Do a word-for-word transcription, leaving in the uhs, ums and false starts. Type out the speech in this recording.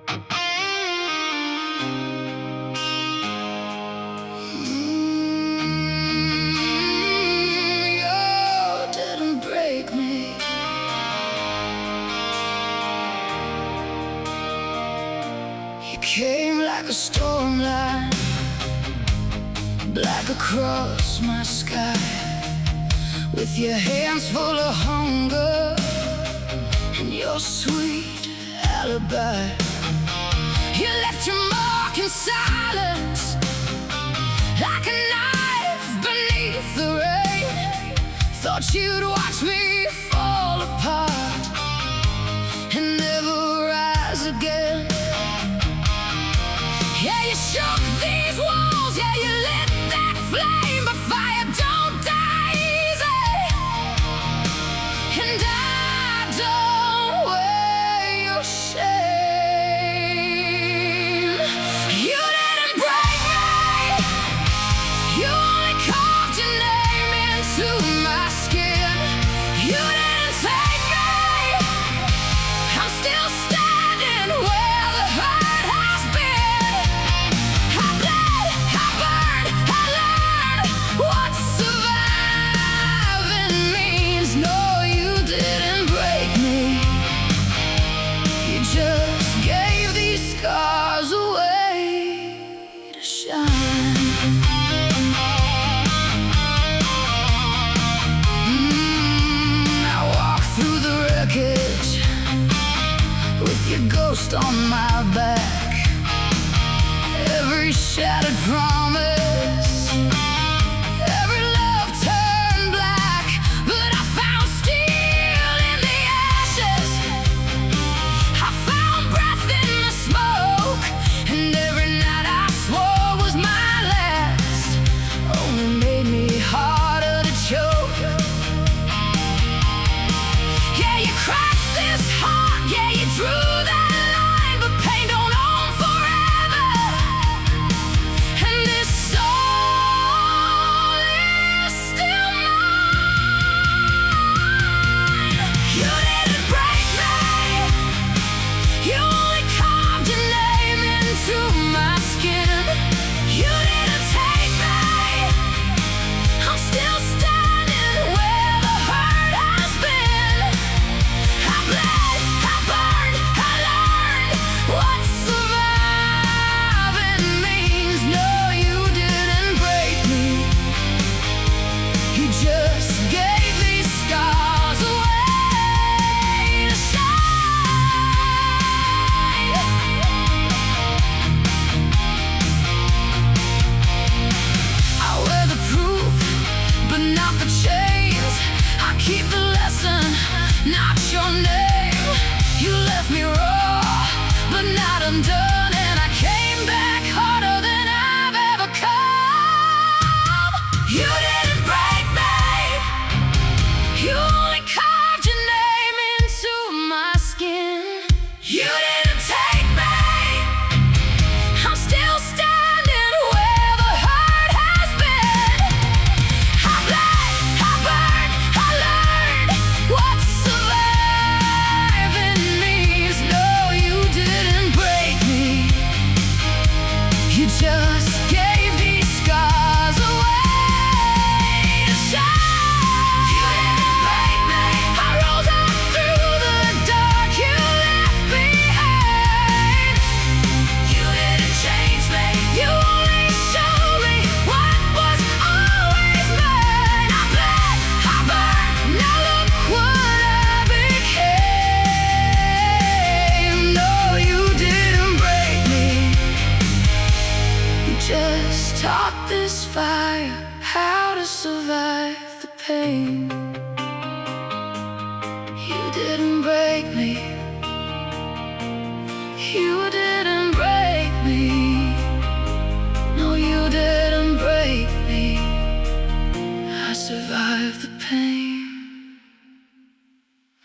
You didn't break me. You came like a storm line, black across my sky, with your hands full of hunger and your sweet alibi. You left your mark in silence, like a knife beneath the rain. Thought you'd watch me fall apart and never rise again. Yeah, you shook these walls, yeah, you lit that flame, but fire don't die easy, and I don't wear your shame. You didn't break me, you only carved your name into my skin. You didn't take me, I'm still standing where the hurt has been. I bled, I burned, I learned what surviving means. No, you didn't break me, you just gave these scars away to shine. Mm, I walk through the wreckage with your ghost on my back. Every shattered promise, every love turned black, but I found steel in the ashes. I found breath in the smoke, and every night I swore was my last only made me harder to choke. Yeah, you cracked this heart, yeah, you drew that line, but pain don't own forever, and this soul is still mine. You didn't break me, you only carved your name into my skin. You didn't take me, I'm still standing where the hurt has been. I bled, I burned, I learned what surviving means. No, you didn't break me, you just gave these scars away to shine. I wear the proof, but not the chains. I keep the lesson, not your name. You left me raw, but not undone, and I came back harder than I've ever come. You didn't break me, you only carved your name into my skin. You didn't take me, I'm still standing where the hurt has been. I bled, I burned, I learned what surviving means. No, you didn't break me, you just gave these scars away to shine. You didn't break me, I rose up through the dark you left behind. You didn't change me, you only showed me what was always mine. I bled, I burned, now look what I became. No, you didn't break me, you just taught this fire how to survive the pain. You didn't break me, you